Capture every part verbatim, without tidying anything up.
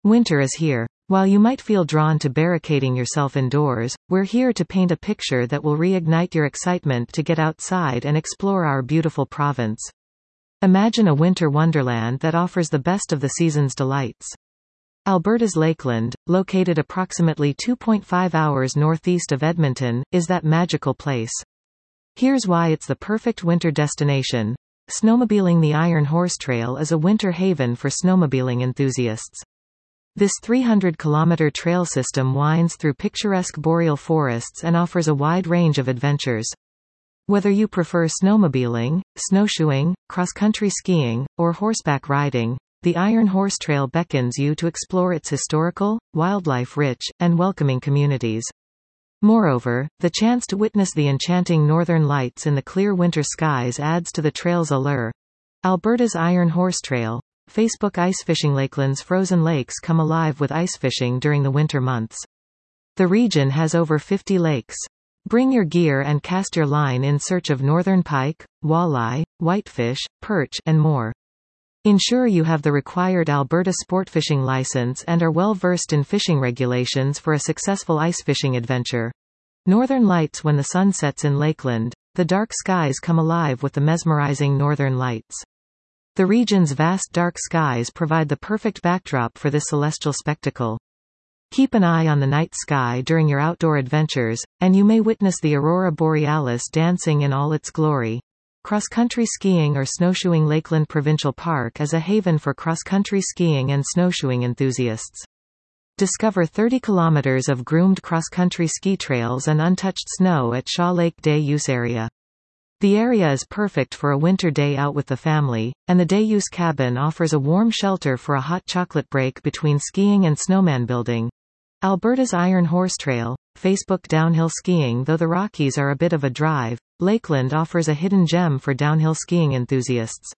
Winter is here. While you might feel drawn to barricading yourself indoors, we're here to paint a picture that will reignite your excitement to get outside and explore our beautiful province. Imagine a winter wonderland that offers the best of the season's delights. Alberta's Lakeland, located approximately two point five hours northeast of Edmonton, is that magical place. Here's why it's the perfect winter destination. Snowmobiling. The Iron Horse Trail is a winter haven for snowmobiling enthusiasts. This three hundred kilometer trail system winds through picturesque boreal forests and offers a wide range of adventures. Whether you prefer snowmobiling, snowshoeing, cross-country skiing, or horseback riding, the Iron Horse Trail beckons you to explore its historical, wildlife-rich, and welcoming communities. Moreover, the chance to witness the enchanting northern lights in the clear winter skies adds to the trail's allure. Alberta's Iron Horse Trail. Facebook ice fishing. Lakeland's frozen lakes come alive with ice fishing during the winter months. The region has over fifty lakes. Bring your gear and cast your line in search of northern pike, walleye, whitefish, perch, and more. Ensure you have the required Alberta sportfishing license and are well versed in fishing regulations for a successful ice fishing adventure. Northern lights. When the sun sets in Lakeland, the dark skies come alive with the mesmerizing northern lights. The region's vast dark skies provide the perfect backdrop for this celestial spectacle. Keep an eye on the night sky during your outdoor adventures, and you may witness the aurora borealis dancing in all its glory. Cross-country skiing or snowshoeing. Lakeland Provincial Park is a haven for cross-country skiing and snowshoeing enthusiasts. Discover thirty kilometers of groomed cross-country ski trails and untouched snow at Shaw Lake Day Use Area. The area is perfect for a winter day out with the family, and the day-use cabin offers a warm shelter for a hot chocolate break between skiing and snowman building. Alberta's Iron Horse Trail. Facebook downhill skiing. Though the Rockies are a bit of a drive, Lakeland offers a hidden gem for downhill skiing enthusiasts.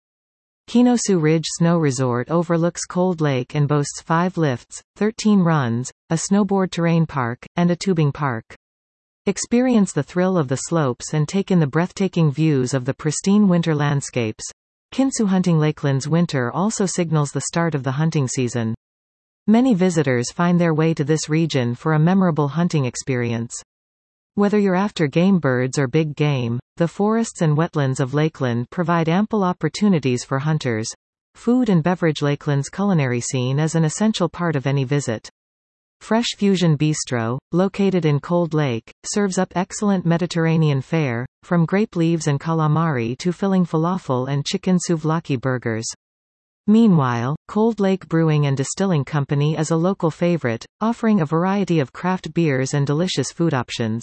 Kenosu Ridge Snow Resort overlooks Cold Lake and boasts five lifts, thirteen runs, a snowboard terrain park, and a tubing park. Experience the thrill of the slopes and take in the breathtaking views of the pristine winter landscapes. Kinsu hunting. Lakeland's winter also signals the start of the hunting season. Many visitors find their way to this region for a memorable hunting experience. Whether you're after game birds or big game, the forests and wetlands of Lakeland provide ample opportunities for hunters. Food and beverage. Lakeland's culinary scene is an essential part of any visit. Fresh Fusion Bistro, located in Cold Lake, serves up excellent Mediterranean fare, from grape leaves and calamari to filling falafel and chicken souvlaki burgers. Meanwhile, Cold Lake Brewing and Distilling Company is a local favorite, offering a variety of craft beers and delicious food options.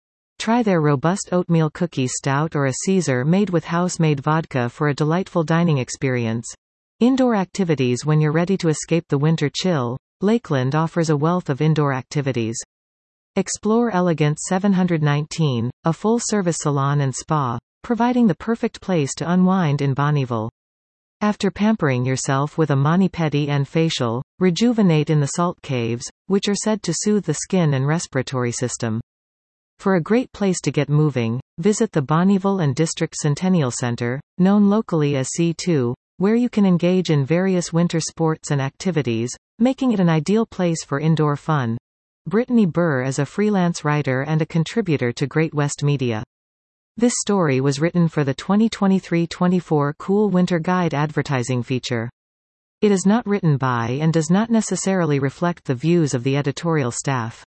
Try their robust oatmeal cookie stout or a Caesar made with house-made vodka for a delightful dining experience. Indoor activities. When you're ready to escape the winter chill, Lakeland offers a wealth of indoor activities. Explore Elegance seven nineteen, a full-service salon and spa, providing the perfect place to unwind in Bonnyville. After pampering yourself with a mani-pedi and facial, rejuvenate in the salt caves, which are said to soothe the skin and respiratory system. For a great place to get moving, visit the Bonnyville and District Centennial Center, known locally as C two, where you can engage in various winter sports and activities, making it an ideal place for indoor fun. Brittany Burr is a freelance writer and a contributor to Great West Media. This story was written for the twenty twenty-three twenty-four Cool Winter Guide advertising feature. It is not written by and does not necessarily reflect the views of the editorial staff.